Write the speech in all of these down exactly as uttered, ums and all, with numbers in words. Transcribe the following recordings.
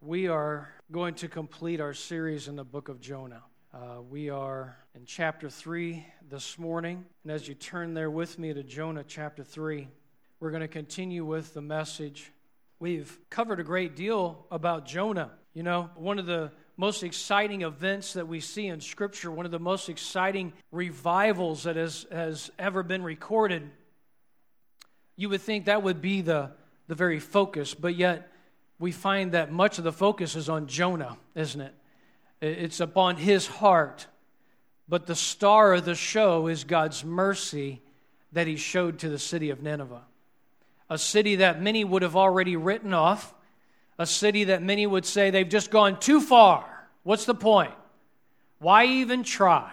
We are going to complete our series in the book of Jonah. Uh, we are in chapter three this morning, and as you turn there with me to Jonah chapter three, we're going to continue with the message. We've covered a great deal about Jonah. You know, one of the most exciting events that we see in Scripture, one of the most exciting revivals that has, has ever been recorded, you would think that would be the, the very focus, but yet we find that much of the focus is on Jonah, isn't it? It's upon his heart. But the star of the show is God's mercy that he showed to the city of Nineveh. A city that many would have already written off. A city that many would say they've just gone too far. What's the point? Why even try?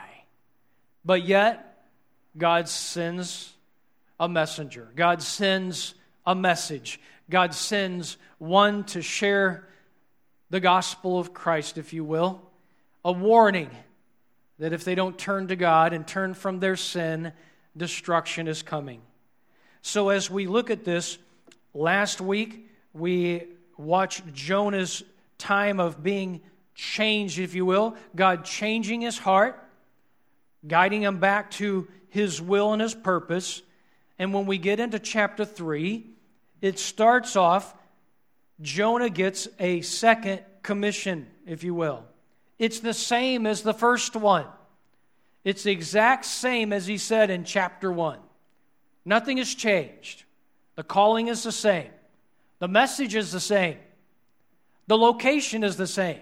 But yet, God sends a messenger. God sends a message. God sends one to share the gospel of Christ, if you will. A warning that if they don't turn to God and turn from their sin, destruction is coming. So as we look at this, last week we watched Jonah's time of being changed, if you will. God changing his heart, guiding him back to his will and his purpose. And when we get into chapter three, it starts off, Jonah gets a second commission, if you will. It's the same as the first one. It's the exact same as he said in chapter one. Nothing has changed. The calling is the same. The message is the same. The location is the same.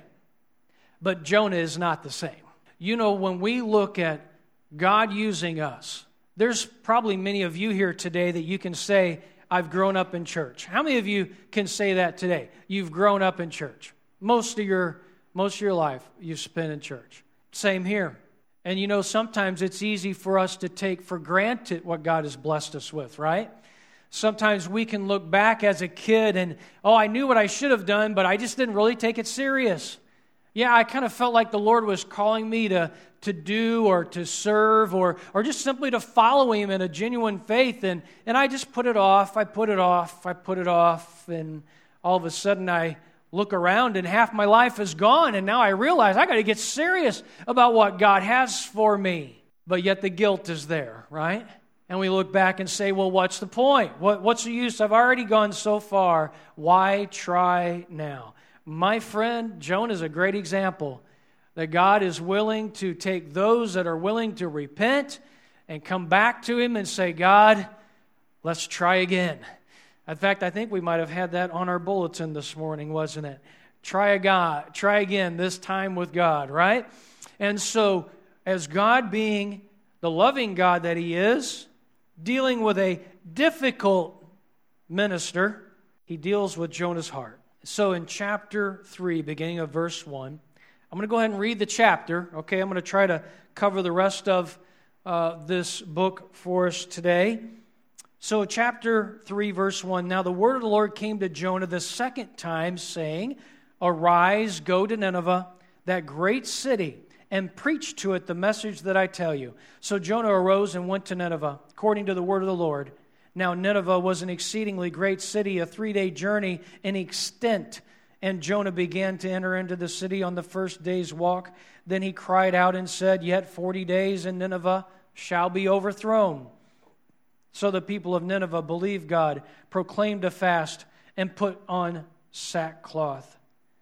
But Jonah is not the same. You know, when we look at God using us, there's probably many of you here today that you can say, I've grown up in church. How many of you can say that today? You've grown up in church. Most of your most of your life you've spent in church. Same here. And you know, sometimes it's easy for us to take for granted what God has blessed us with, right? Sometimes we can look back as a kid and, oh, I knew what I should have done, but I just didn't really take it serious. Yeah, I kind of felt like the Lord was calling me to, to do or to serve or or just simply to follow Him in a genuine faith. And, and I just put it off, I put it off, I put it off. And all of a sudden I look around and half my life is gone. And now I realize I got to get serious about what God has for me. But yet the guilt is there, right? And we look back and say, well, what's the point? What, what's the use? I've already gone so far. Why try now? My friend, Jonah is a great example that God is willing to take those that are willing to repent and come back to Him and say, God, let's try again. In fact, I think we might have had that on our bulletin this morning, wasn't it? Try a God, try again, this time with God, right? And so, as God being the loving God that He is, dealing with a difficult minister, He deals with Jonah's heart. So in chapter three, beginning of verse one, I'm going to go ahead and read the chapter. Okay, I'm going to try to cover the rest of uh, this book for us today. So chapter three, verse one, now the word of the Lord came to Jonah the second time, saying, Arise, go to Nineveh, that great city, and preach to it the message that I tell you. So Jonah arose and went to Nineveh, according to the word of the Lord. Now Nineveh was an exceedingly great city, a three-day journey in extent. And Jonah began to enter into the city on the first day's walk. Then he cried out and said, Yet forty days and Nineveh shall be overthrown. So the people of Nineveh believed God, proclaimed a fast, and put on sackcloth.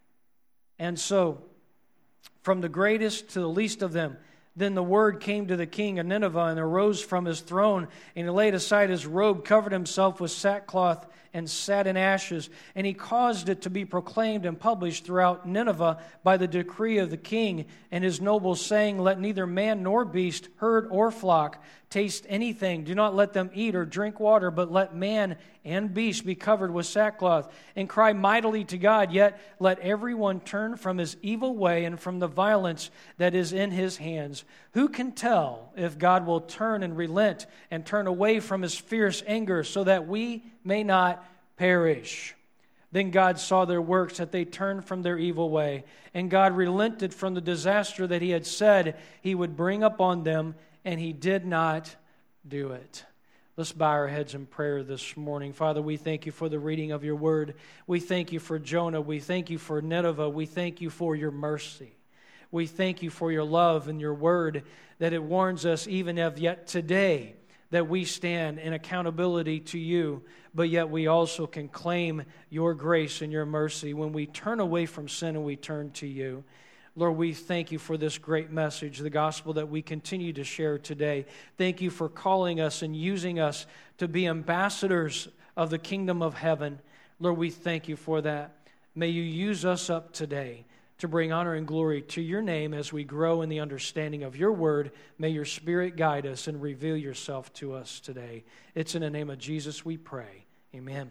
And so, from the greatest to the least of them, then the word came to the king of Nineveh, and arose from his throne, and he laid aside his robe, covered himself with sackcloth, and sat in ashes. And he caused it to be proclaimed and published throughout Nineveh by the decree of the king and his nobles, saying, Let neither man nor beast, herd or flock, taste anything. Do not let them eat or drink water, but let man and beast be covered with sackcloth, and cry mightily to God. Yet let everyone turn from his evil way and from the violence that is in his hands. Who can tell if God will turn and relent and turn away from His fierce anger, so that we may not perish? Then God saw their works, that they turned from their evil way, and God relented from the disaster that He had said He would bring upon them, and He did not do it. Let's bow our heads in prayer this morning. Father, we thank you for the reading of your word. We thank you for Jonah. We thank you for Nineveh. We thank you for your mercy. We thank you for your love and your word, that it warns us even of yet today that we stand in accountability to you, but yet we also can claim your grace and your mercy when we turn away from sin and we turn to you. Lord, we thank you for this great message, the gospel that we continue to share today. Thank you for calling us and using us to be ambassadors of the kingdom of heaven. Lord, we thank you for that. May you use us up today to bring honor and glory to your name as we grow in the understanding of your word. May your Spirit guide us and reveal yourself to us today. It's in the name of Jesus we pray. Amen.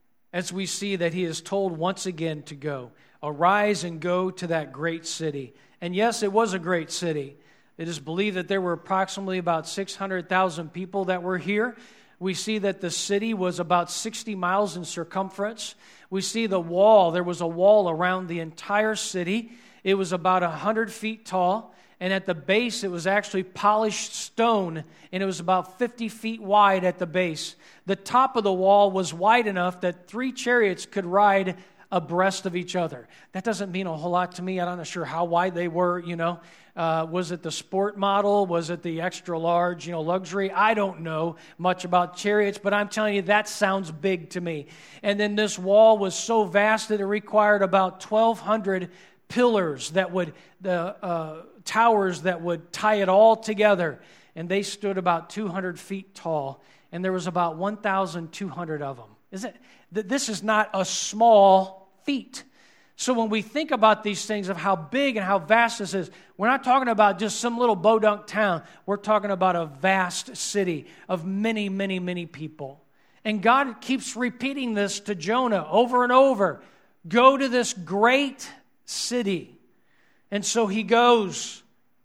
As we see that he is told once again to go, arise and go to that great city. And yes, it was a great city. It is believed that there were approximately about six hundred thousand people that were here. We see that the city was about sixty miles in circumference. We see the wall. There was a wall around the entire city. It was about one hundred feet tall. And at the base, it was actually polished stone. And it was about fifty feet wide at the base. The top of the wall was wide enough that three chariots could ride abreast of each other. That doesn't mean a whole lot to me. I'm not sure how wide they were, you know. Uh, was it the sport model? Was it the extra large, you know, luxury? I don't know much about chariots, but I'm telling you, that sounds big to me. And then this wall was so vast that it required about twelve hundred pillars that would, the uh, towers that would tie it all together. And they stood about two hundred feet tall. And there was about one thousand two hundred of them. Is it? This is not a small feat. So when we think about these things of how big and how vast this is, we're not talking about just some little bodunk town. We're talking about a vast city of many, many, many people. And God keeps repeating this to Jonah over and over. Go to this great city. And so he goes,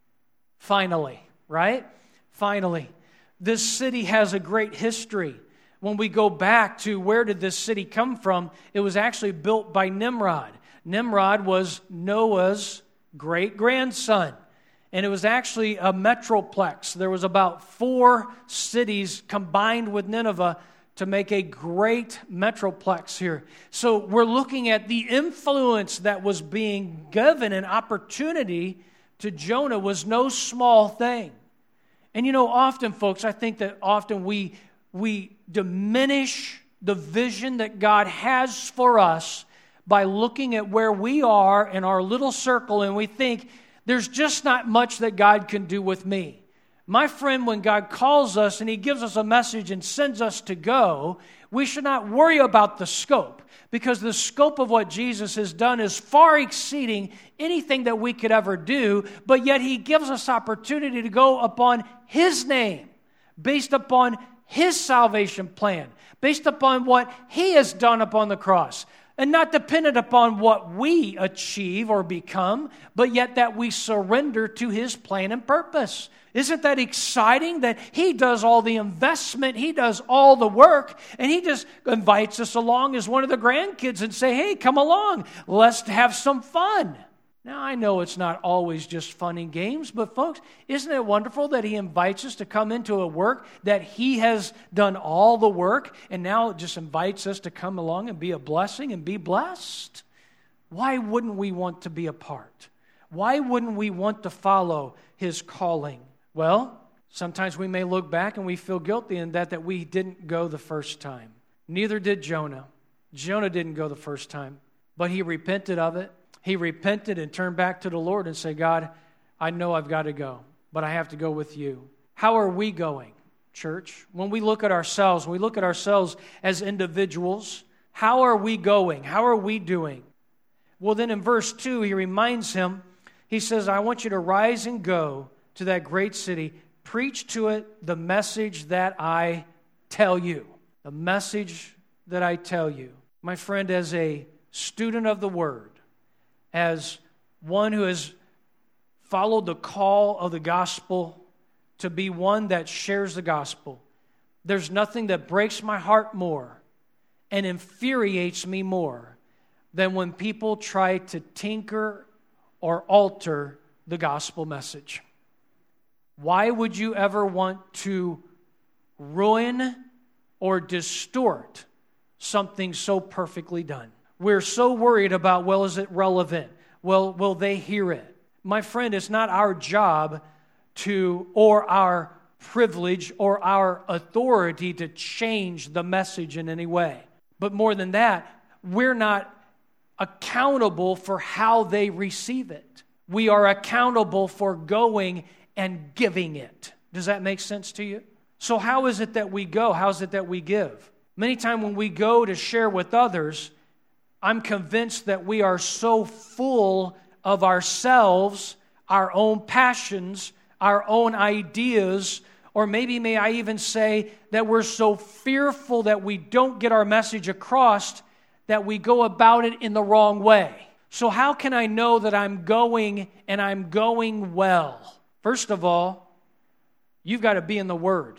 finally, right? Finally. This city has a great history. When we go back to where did this city come from, it was actually built by Nimrod. Nimrod was Noah's great-grandson. And it was actually a metroplex. There was about four cities combined with Nineveh to make a great metroplex here. So we're looking at the influence that was being given, an opportunity to Jonah was no small thing. And you know, often, folks, I think that often we, we diminish the vision that God has for us by looking at where we are in our little circle, and we think, there's just not much that God can do with me. My friend, when God calls us and He gives us a message and sends us to go, we should not worry about the scope, because the scope of what Jesus has done is far exceeding anything that we could ever do, but yet He gives us opportunity to go upon His name, based upon His salvation plan, based upon what He has done upon the cross. And not dependent upon what we achieve or become, but yet that we surrender to His plan and purpose. Isn't that exciting that He does all the investment, He does all the work, and He just invites us along as one of the grandkids and say, hey, come along, let's have some fun. Now, I know it's not always just fun and games, but folks, isn't it wonderful that He invites us to come into a work that He has done all the work, and now just invites us to come along and be a blessing and be blessed? Why wouldn't we want to be a part? Why wouldn't we want to follow His calling? Well, sometimes we may look back and we feel guilty in that, that we didn't go the first time. Neither did Jonah. Jonah didn't go the first time, but he repented of it. He repented and turned back to the Lord and said, God, I know I've got to go, but I have to go with you. How are we going, church? When we look at ourselves, when we look at ourselves as individuals, how are we going? How are we doing? Well, then in verse two, he reminds him, he says, I want you to rise and go to that great city, preach to it the message that I tell you. The message that I tell you. My friend, as a student of the Word, as one who has followed the call of the gospel to be one that shares the gospel, there's nothing that breaks my heart more and infuriates me more than when people try to tinker or alter the gospel message. Why would you ever want to ruin or distort something so perfectly done. We're so worried about, well, is it relevant? Well, will they hear it? My friend, it's not our job to, or our privilege or our authority to change the message in any way. But more than that, we're not accountable for how they receive it. We are accountable for going and giving it. Does that make sense to you? So how is it that we go? How is it that we give? Many times when we go to share with others, I'm convinced that we are so full of ourselves, our own passions, our own ideas, or maybe may I even say that we're so fearful that we don't get our message across that we go about it in the wrong way. So how can I know that I'm going and I'm going well? First of all, you've got to be in the Word.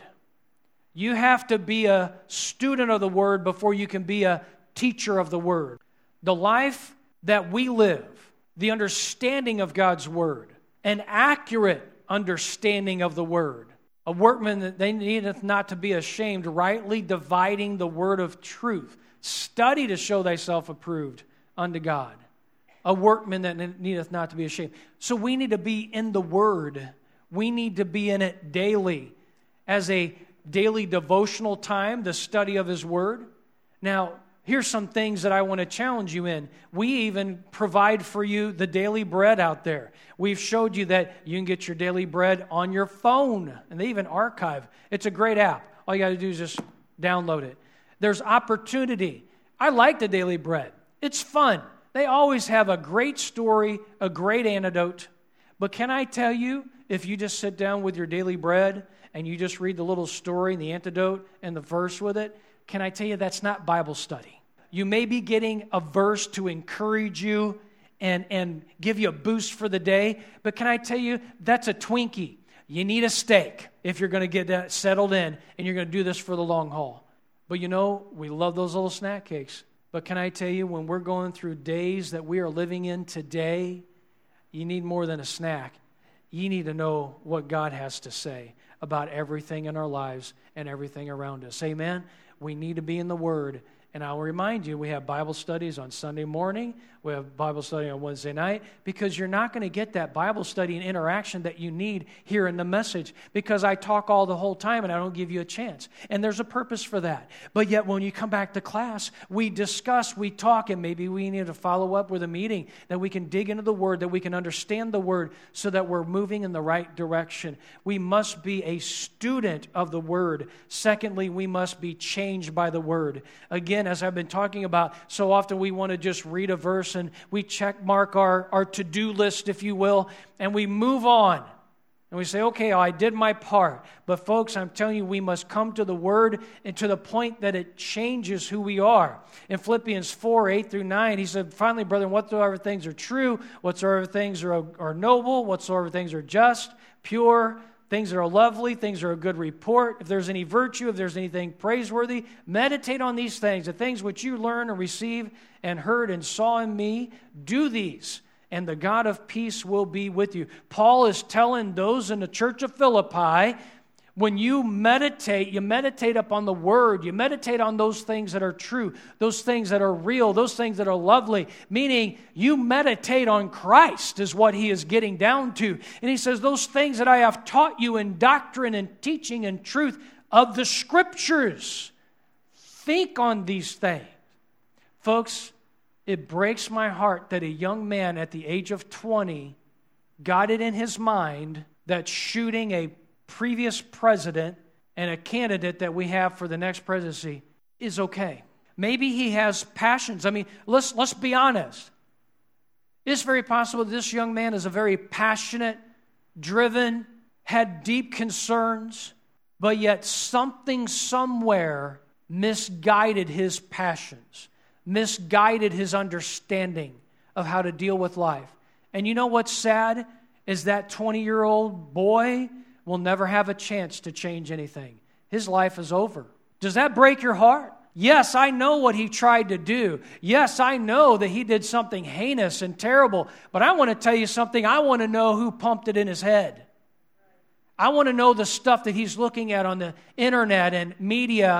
You have to be a student of the Word before you can be a teacher of the Word. The life that we live, the understanding of God's Word, an accurate understanding of the Word. A workman that they needeth not to be ashamed, rightly dividing the word of truth. Study to show thyself approved unto God. A workman that needeth not to be ashamed. So we need to be in the Word. We need to be in it daily as a daily devotional time, the study of His Word. Now, here's some things that I want to challenge you in. We even provide for you the daily bread out there. We've showed you that you can get your daily bread on your phone, and they even archive. It's a great app. All you got to do is just download it. There's opportunity. I like the daily bread. It's fun. They always have a great story, a great antidote. But can I tell you, if you just sit down with your daily bread and you just read the little story and the antidote and the verse with it, can I tell you that's not Bible study? You may be getting a verse to encourage you and, and give you a boost for the day, but can I tell you, that's a Twinkie. You need a steak if you're going to get that settled in and you're going to do this for the long haul. But you know, we love those little snack cakes. But can I tell you, when we're going through days that we are living in today, you need more than a snack. You need to know what God has to say about everything in our lives and everything around us. Amen? We need to be in the Word. And I'll remind you, we have Bible studies on Sunday morning. We have Bible study on Wednesday night, because you're not going to get that Bible study and interaction that you need here in the message, because I talk all the whole time and I don't give you a chance. And there's a purpose for that. But yet when you come back to class, we discuss, we talk, and maybe we need to follow up with a meeting that we can dig into the Word, that we can understand the Word so that we're moving in the right direction. We must be a student of the Word. Secondly, we must be changed by the Word. Again, as I've been talking about, so often we want to just read a verse and we check mark our, our to-do list, if you will, and we move on. And we say, okay, I did my part. But folks, I'm telling you, we must come to the Word and to the point that it changes who we are. In Philippians four, eight through nine, he said, finally, brethren, whatsoever things are true, whatsoever things are, are noble, whatsoever things are just, pure, things that are lovely, things that are a good report, if there's any virtue, if there's anything praiseworthy, meditate on these things, the things which you learn and receive and heard and saw in me, do these, and the God of peace will be with you. Paul is telling those in the church of Philippi, when you meditate, you meditate upon the Word, you meditate on those things that are true, those things that are real, those things that are lovely, meaning you meditate on Christ is what he is getting down to. And he says, those things that I have taught you in doctrine and teaching and truth of the Scriptures, think on these things. Folks, it breaks my heart that a young man at the age of twenty got it in his mind that shooting a previous president and a candidate that we have for the next presidency is okay. Maybe he has passions. I mean, let's let's be honest. It's very possible that this young man is a very passionate, driven, had deep concerns, but yet something somewhere misguided his passions, misguided his understanding of how to deal with life. And you know what's sad is that twenty-year-old boy will never have a chance to change anything. His life is over. Does that break your heart? Yes, I know what he tried to do. Yes, I know that he did something heinous and terrible. But I want to tell you something. I want to know who pumped it in his head. I want to know the stuff that he's looking at on the internet and media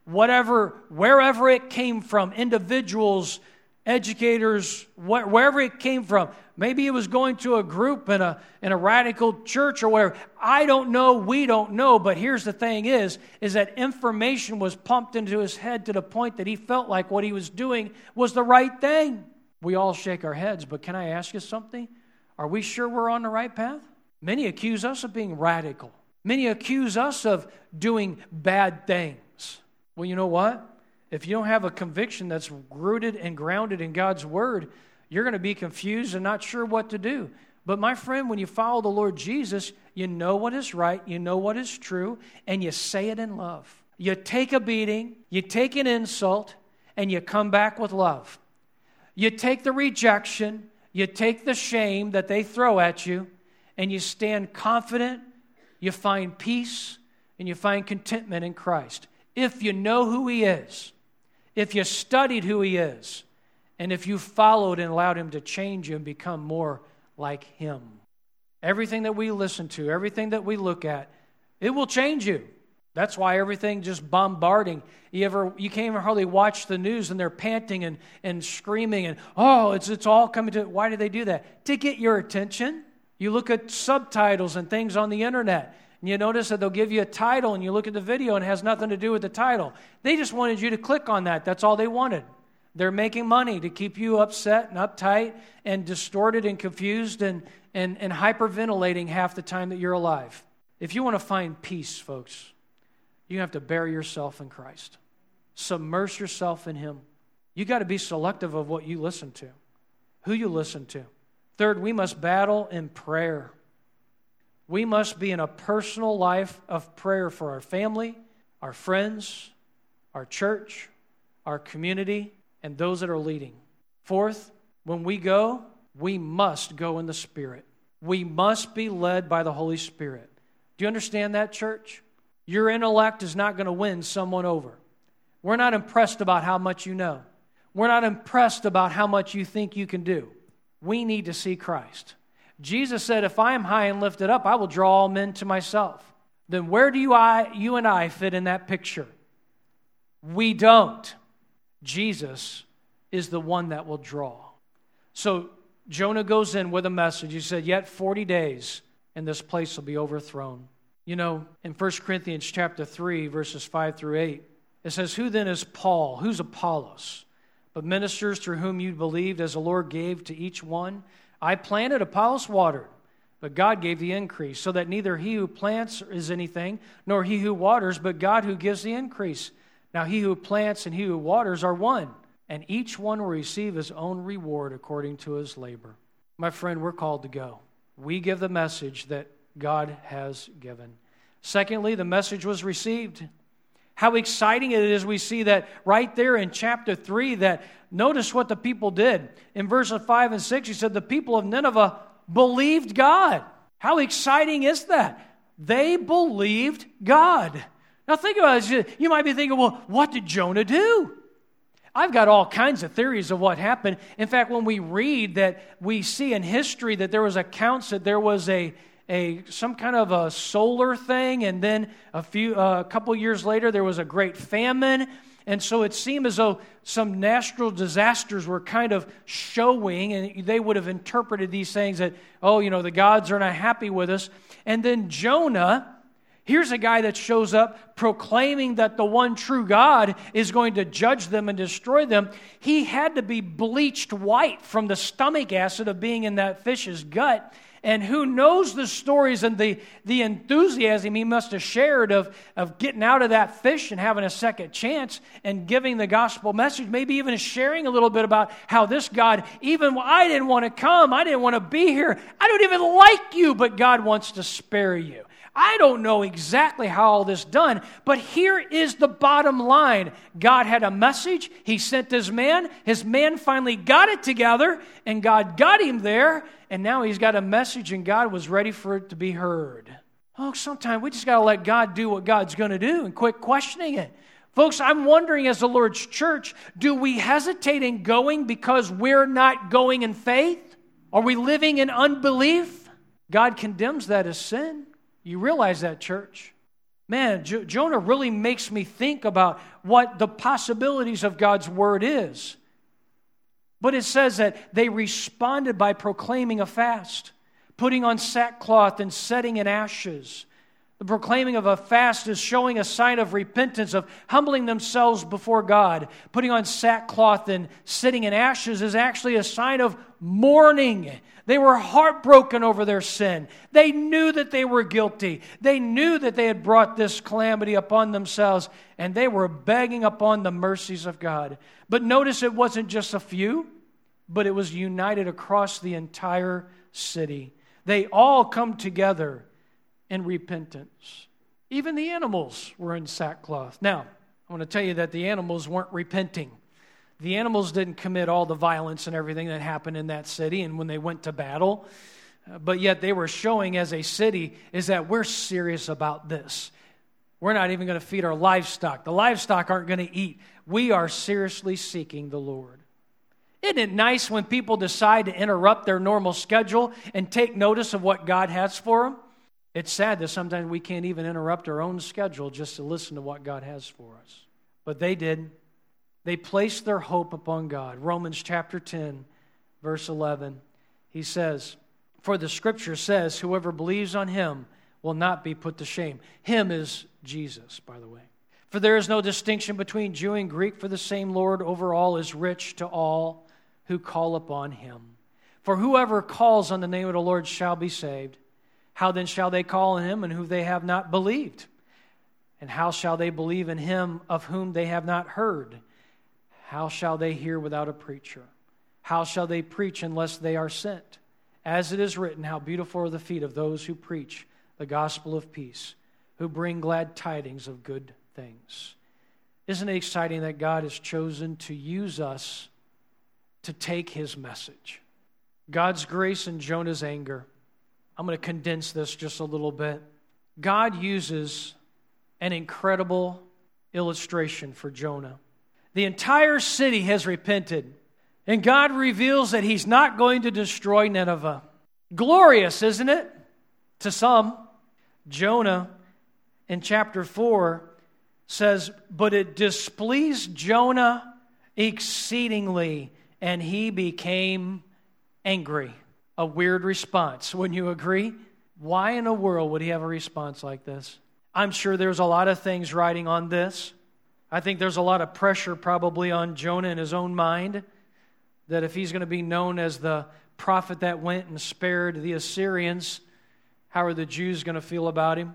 whatever, wherever it came from, individuals, educators, wh- wherever it came from. Maybe it was going to a group in a in a radical church or whatever. I don't know, we don't know, but here's the thing is, is that information was pumped into his head to the point that he felt like what he was doing was the right thing. We all shake our heads, but can I ask you something? Are we sure we're on the right path? Many accuse us of being radical. Many accuse us of doing bad things. Well, you know what? If you don't have a conviction that's rooted and grounded in God's Word, you're going to be confused and not sure what to do. But my friend, when you follow the Lord Jesus, you know what is right, you know what is true, and you say it in love. You take a beating, you take an insult, and you come back with love. You take the rejection, you take the shame that they throw at you, and you stand confident, you find peace, and you find contentment in Christ. If you know who He is, if you studied who He is, and if you followed and allowed Him to change you and become more like Him. Everything that we listen to, everything that we look at, it will change you. That's why everything just bombarding. You ever you can't even hardly watch the news and they're panting and, and screaming and oh, it's it's all coming to. Why do they do that? To get your attention. You look at subtitles and things on the internet. And you notice that they'll give you a title and you look at the video and it has nothing to do with the title. They just wanted you to click on that. That's all they wanted. They're making money to keep you upset and uptight and distorted and confused and, and, and hyperventilating half the time that you're alive. If you want to find peace, folks, you have to bury yourself in Christ. Submerge yourself in Him. You got to be selective of what you listen to, who you listen to. Third, we must battle in prayer. We must be in a personal life of prayer for our family, our friends, our church, our community, and those that are leading. Fourth, when we go, we must go in the Spirit. We must be led by the Holy Spirit. Do you understand that, church? Your intellect is not going to win someone over. We're not impressed about how much you know. We're not impressed about how much you think you can do. We need to see Christ. Jesus said, if I am high and lifted up, I will draw all men to myself. Then where do you, I, you and I fit in that picture? We don't. Jesus is the one that will draw. So Jonah goes in with a message. He said, yet forty days, and this place will be overthrown. You know, in First Corinthians chapter three, verses five through eight, it says, who then is Paul? Who's Apollos? But ministers through whom you believed as the Lord gave to each one. I planted, Apollos watered, but God gave the increase, so that neither he who plants is anything, nor he who waters, but God who gives the increase. Now he who plants and he who waters are one, and each one will receive his own reward according to his labor. My friend, we're called to go. We give the message that God has given. Secondly, the message was received. How exciting it is, we see that right there in chapter three, that notice what the people did. In verses five and six, he said, the people of Nineveh believed God. How exciting is that? They believed God. Now think about it. You might be thinking, well, what did Jonah do? I've got all kinds of theories of what happened. In fact, when we read that, we see in history that there was accounts that there was a A, some kind of a solar thing, and then a few uh, a couple years later there was a great famine, and so it seemed as though some natural disasters were kind of showing, and they would have interpreted these things that, oh, you know, the gods are not happy with us. And then Jonah, here's a guy that shows up proclaiming that the one true God is going to judge them and destroy them. He had to be bleached white from the stomach acid of being in that fish's gut. And who knows the stories and the, the enthusiasm he must have shared of, of getting out of that fish and having a second chance and giving the gospel message, maybe even sharing a little bit about how this God, even I didn't want to come, I didn't want to be here, I don't even like you, but God wants to spare you. I don't know exactly how all this done, but here is the bottom line. God had a message. He sent his man. His man finally got it together, and God got him there, and now he's got a message, and God was ready for it to be heard. Oh, sometimes we just got to let God do what God's going to do and quit questioning it. Folks, I'm wondering as the Lord's church, do we hesitate in going because we're not going in faith? Are we living in unbelief? God condemns that as sin. You realize that, church? Man, Jo- Jonah really makes me think about what the possibilities of God's word is. But it says that they responded by proclaiming a fast, putting on sackcloth and setting in ashes. The proclaiming of a fast is showing a sign of repentance, of humbling themselves before God. Putting on sackcloth and sitting in ashes is actually a sign of mourning. They were heartbroken over their sin. They knew that they were guilty. They knew that they had brought this calamity upon themselves, and they were begging upon the mercies of God. But notice it wasn't just a few, but it was united across the entire city. They all come together in repentance. Even the animals were in sackcloth. Now, I want to tell you that the animals weren't repenting. The animals didn't commit all the violence and everything that happened in that city and when they went to battle. Uh, but yet they were showing as a city is that we're serious about this. We're not even going to feed our livestock. The livestock aren't going to eat. We are seriously seeking the Lord. Isn't it nice when people decide to interrupt their normal schedule and take notice of what God has for them? It's sad that sometimes we can't even interrupt our own schedule just to listen to what God has for us. But they did. They placed their hope upon God. Romans chapter ten, verse eleven, he says, "For the scripture says, whoever believes on him will not be put to shame." Him is Jesus, by the way. "For there is no distinction between Jew and Greek, for the same Lord over all is rich to all who call upon him. For whoever calls on the name of the Lord shall be saved. How then shall they call on him in whom they have not believed? And how shall they believe in him of whom they have not heard? How shall they hear without a preacher? How shall they preach unless they are sent? As it is written, how beautiful are the feet of those who preach the gospel of peace, who bring glad tidings of good things." Isn't it exciting that God has chosen to use us to take his message? God's grace and Jonah's anger. I'm going to condense this just a little bit. God uses an incredible illustration for Jonah. The entire city has repented, and God reveals that he's not going to destroy Nineveh. Glorious, isn't it? To some. Jonah in chapter four says, "But it displeased Jonah exceedingly, and he became angry." A weird response, wouldn't you agree? Why in the world would he have a response like this? I'm sure there's a lot of things riding on this. I think there's a lot of pressure probably on Jonah in his own mind, that if he's going to be known as the prophet that went and spared the Assyrians, how are the Jews going to feel about him?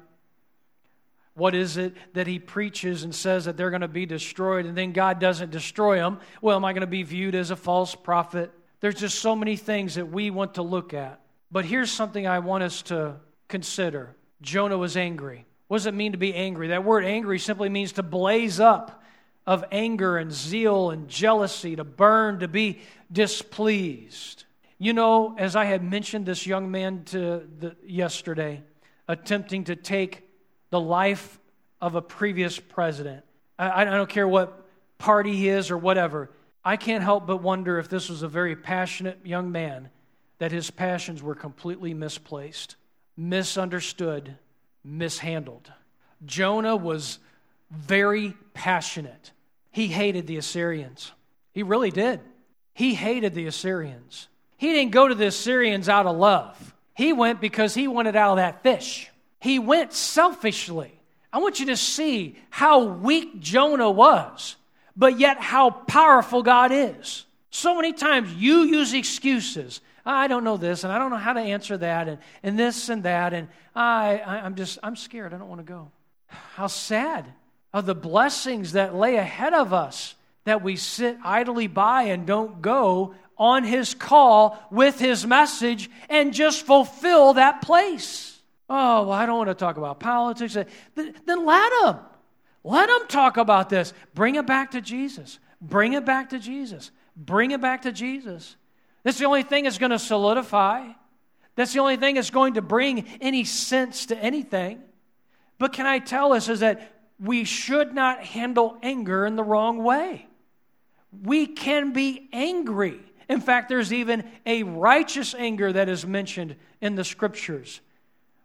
What is it that he preaches and says that they're going to be destroyed, and then God doesn't destroy them? Well, am I going to be viewed as a false prophet? There's just so many things that we want to look at. But here's something I want us to consider. Jonah was angry. What does it mean to be angry? That word angry simply means to blaze up of anger and zeal and jealousy, to burn, to be displeased. You know, as I had mentioned this young man to the, yesterday, attempting to take the life of a previous president. I, I don't care what party he is or whatever. I can't help but wonder if this was a very passionate young man, that his passions were completely misplaced, misunderstood, mishandled. Jonah was very passionate. He hated the Assyrians. He really did. He hated the Assyrians. He didn't go to the Assyrians out of love. He went because he wanted out of that fish. He went selfishly. I want you to see how weak Jonah was, but yet how powerful God is. So many times you use excuses. I don't know this, and I don't know how to answer that, and, and this and that, and I, I, I'm just, I'm scared. I don't want to go. How sad of the blessings that lay ahead of us, that we sit idly by and don't go on his call with his message and just fulfill that place. Oh, well, I don't want to talk about politics. Then let him. Let him talk about this. Bring it back to Jesus. Bring it back to Jesus. Bring it back to Jesus. That's the only thing that's going to solidify. That's the only thing that's going to bring any sense to anything. But can I tell us is that we should not handle anger in the wrong way. We can be angry. In fact, there's even a righteous anger that is mentioned in the Scriptures.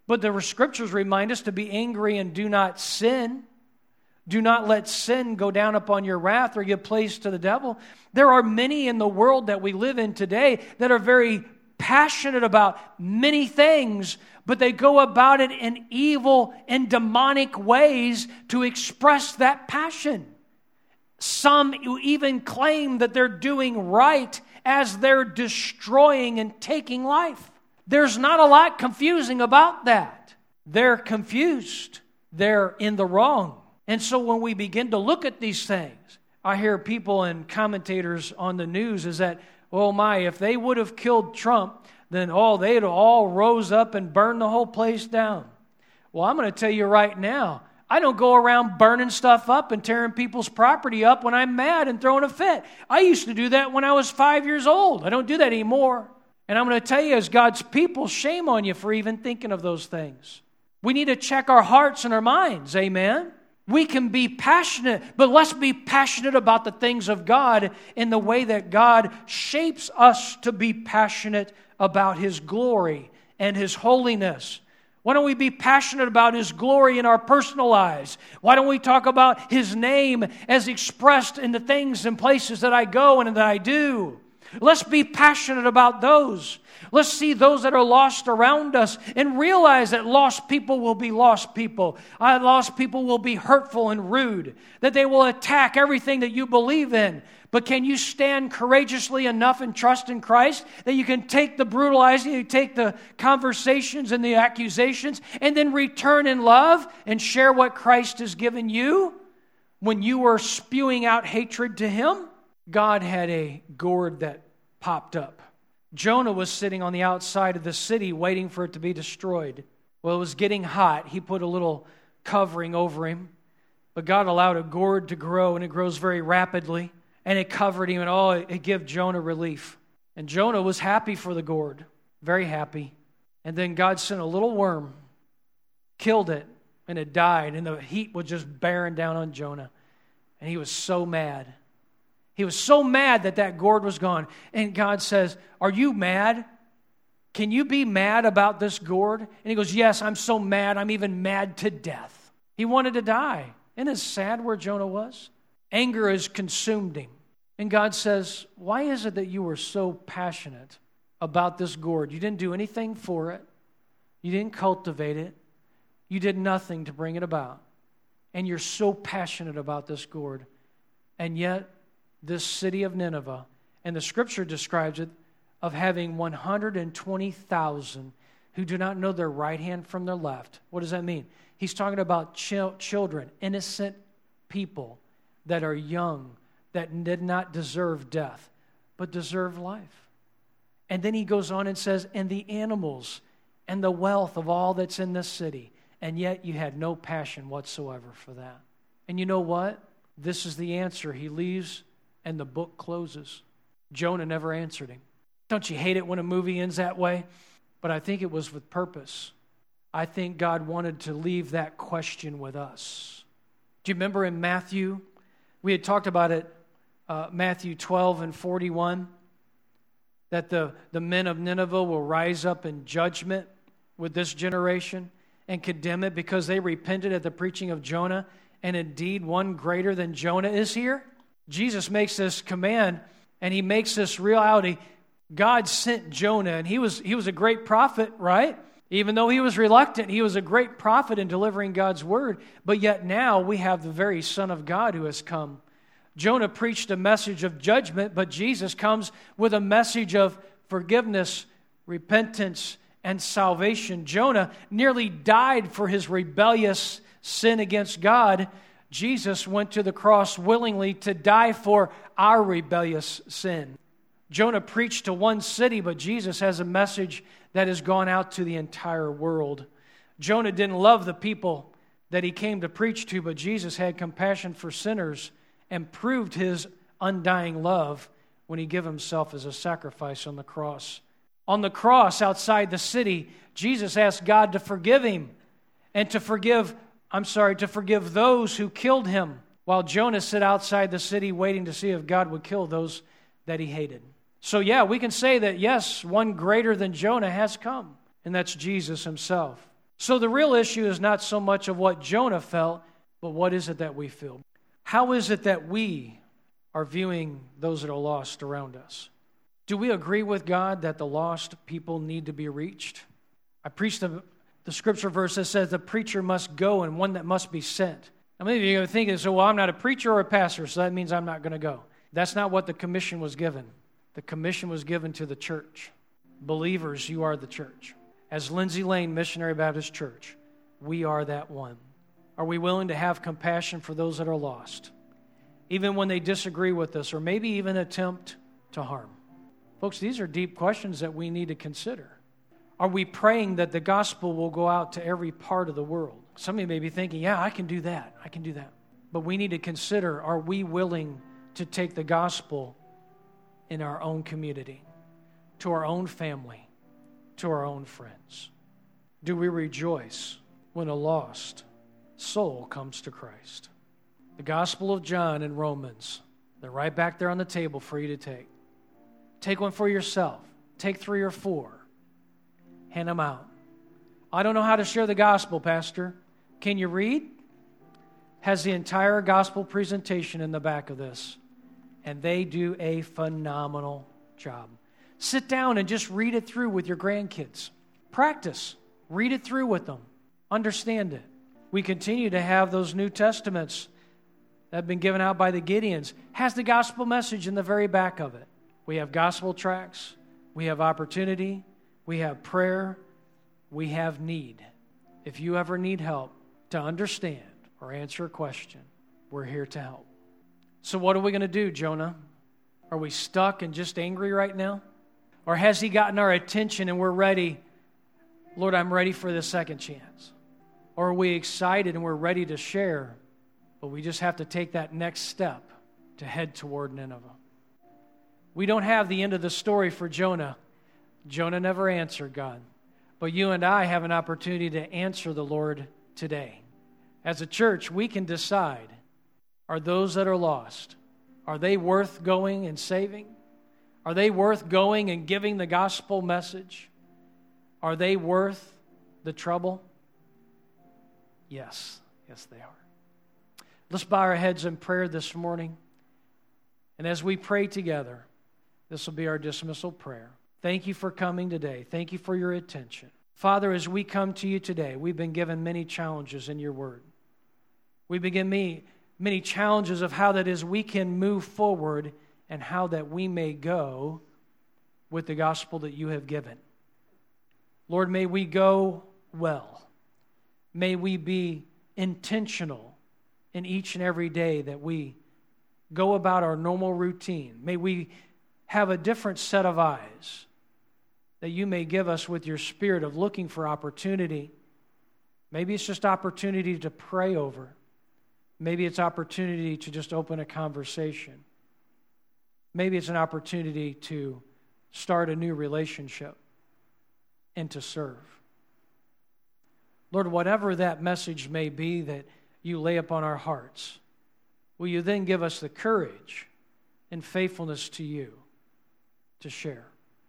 But the scriptures remind us to be angry and do not sin. Do not let sin go down upon your wrath or give place to the devil. There are many in the world that we live in today that are very passionate about many things, but they go about it in evil and demonic ways to express that passion. Some even claim that they're doing right as they're destroying and taking life. There's not a lot confusing about that. They're confused. They're in the wrong. And so when we begin to look at these things, I hear people and commentators on the news is that, oh my, if they would have killed Trump, then oh, they'd all rose up and burned the whole place down. Well, I'm going to tell you right now, I don't go around burning stuff up and tearing people's property up when I'm mad and throwing a fit. I used to do that when I was five years old. I don't do that anymore. And I'm going to tell you, as God's people, shame on you for even thinking of those things. We need to check our hearts and our minds, amen? We can be passionate, but let's be passionate about the things of God in the way that God shapes us to be passionate about His glory and His holiness. Why don't we be passionate about His glory in our personal lives? Why don't we talk about His name as expressed in the things and places that I go and that I do? Let's be passionate about those. Let's see those that are lost around us and realize that lost people will be lost people. Uh, lost people will be hurtful and rude, that they will attack everything that you believe in. But can you stand courageously enough and trust in Christ that you can take the brutalizing, you take the conversations and the accusations, and then return in love and share what Christ has given you when you were spewing out hatred to Him? God had a gourd that popped up. Jonah was sitting on the outside of the city waiting for it to be destroyed. Well, it was getting hot. He put a little covering over him. But God allowed a gourd to grow, and it grows very rapidly. And it covered him, and oh, it gave Jonah relief. And Jonah was happy for the gourd, very happy. And then God sent a little worm, killed it, and it died. And the heat was just bearing down on Jonah. And he was so mad. He was so mad that that gourd was gone. And God says, are you mad? Can you be mad about this gourd? And he goes, yes, I'm so mad. I'm even mad to death. He wanted to die. Isn't it sad where Jonah was? Anger has consumed him. And God says, why is it that you were so passionate about this gourd? You didn't do anything for it. You didn't cultivate it. You did nothing to bring it about. And you're so passionate about this gourd. And yet, this city of Nineveh, and the scripture describes it, of having one hundred twenty thousand who do not know their right hand from their left. What does that mean? He's talking about ch- children, innocent people that are young, that did not deserve death, but deserve life. And then he goes on and says, and the animals and the wealth of all that's in this city, and yet you had no passion whatsoever for that. And you know what? This is the answer. He leaves and the book closes. Jonah never answered him. Don't you hate it when a movie ends that way? But I think it was with purpose. I think God wanted to leave that question with us. Do you remember in Matthew? We had talked about it, uh, Matthew twelve and forty-one, that the, the men of Nineveh will rise up in judgment with this generation and condemn it because they repented at the preaching of Jonah, and indeed one greater than Jonah is here. Jesus makes this command, and He makes this reality. God sent Jonah, and he was he was a great prophet, right? Even though he was reluctant, he was a great prophet in delivering God's word. But yet now we have the very Son of God who has come. Jonah preached a message of judgment, but Jesus comes with a message of forgiveness, repentance, and salvation. Jonah nearly died for his rebellious sin against God. Jesus went to the cross willingly to die for our rebellious sin. Jonah preached to one city, but Jesus has a message that has gone out to the entire world. Jonah didn't love the people that he came to preach to, but Jesus had compassion for sinners and proved His undying love when He gave Himself as a sacrifice on the cross. On the cross outside the city, Jesus asked God to forgive Him and to forgive I'm sorry, to forgive those who killed Him, while Jonah sat outside the city waiting to see if God would kill those that he hated. So yeah, we can say that yes, one greater than Jonah has come, and that's Jesus Himself. So the real issue is not so much of what Jonah felt, but what is it that we feel? How is it that we are viewing those that are lost around us? Do we agree with God that the lost people need to be reached? I preached the, the scripture verse that says the preacher must go and one that must be sent. Now maybe you're thinking, so well, I'm not a preacher or a pastor, so that means I'm not going to go. That's not what the commission was given. The commission was given to the church. Believers, you are the church. As Lindsay Lane Missionary Baptist Church, we are that one. Are we willing to have compassion for those that are lost, even when they disagree with us or maybe even attempt to harm? Folks, these are deep questions that we need to consider. Are we praying that the gospel will go out to every part of the world? Some of you may be thinking, yeah, I can do that. I can do that. But we need to consider, are we willing to take the gospel in our own community, to our own family, to our own friends? Do we rejoice when a lost soul comes to Christ? The Gospel of John and Romans, they're right back there on the table for you to take. Take one for yourself. Take three or four. Hand them out. I don't know how to share the gospel, Pastor. Can you read? Has the entire gospel presentation in the back of this. And they do a phenomenal job. Sit down and just read it through with your grandkids. Practice. Read it through with them. Understand it. We continue to have those New Testaments that have been given out by the Gideons. Has the gospel message in the very back of it. We have gospel tracts. We have opportunity. We have prayer. We have need. If you ever need help to understand or answer a question, we're here to help. So what are we going to do, Jonah? Are we stuck and just angry right now? Or has he gotten our attention and we're ready? Lord, I'm ready for the second chance. Or are we excited and we're ready to share, but we just have to take that next step to head toward Nineveh? We don't have the end of the story for Jonah. Jonah never answered God. But you and I have an opportunity to answer the Lord today. As a church, we can decide, are those that are lost, are they worth going and saving? Are they worth going and giving the gospel message? Are they worth the trouble? Yes, yes they are. Let's bow our heads in prayer this morning. And as we pray together, this will be our dismissal prayer. Thank you for coming today. Thank you for your attention. Father, as we come to you today, we've been given many challenges in your word. We've been given many, many challenges of how that is we can move forward and how that we may go with the gospel that you have given. Lord, may we go well. May we be intentional in each and every day that we go about our normal routine. May we have a different set of eyes that you may give us with your spirit of looking for opportunity. Maybe it's just opportunity to pray over. Maybe it's opportunity to just open a conversation. Maybe it's an opportunity to start a new relationship and to serve. Lord, whatever that message may be that you lay upon our hearts, will you then give us the courage and faithfulness to you to share?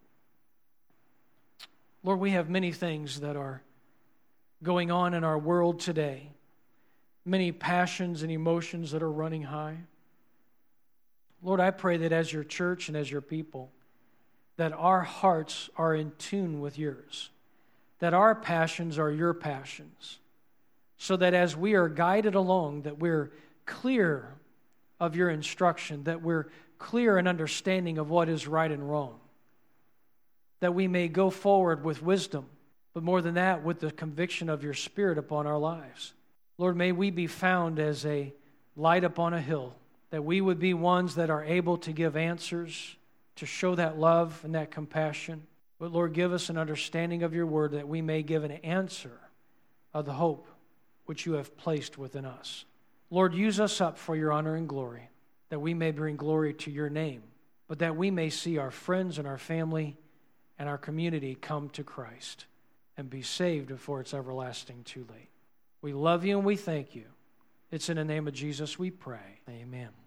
Lord, we have many things that are going on in our world today, many passions and emotions that are running high. Lord, I pray that as your church and as your people, that our hearts are in tune with yours, that our passions are your passions, so that as we are guided along, that we're clear of your instruction, that we're clear in understanding of what is right and wrong, that we may go forward with wisdom, but more than that, with the conviction of your Spirit upon our lives. Lord, may we be found as a light upon a hill, that we would be ones that are able to give answers, to show that love and that compassion. But Lord, give us an understanding of your word that we may give an answer of the hope which you have placed within us. Lord, use us up for your honor and glory, that we may bring glory to your name, but that we may see our friends and our family and our community come to Christ and be saved before it's everlasting too late. We love you and we thank you. It's in the name of Jesus we pray. Amen.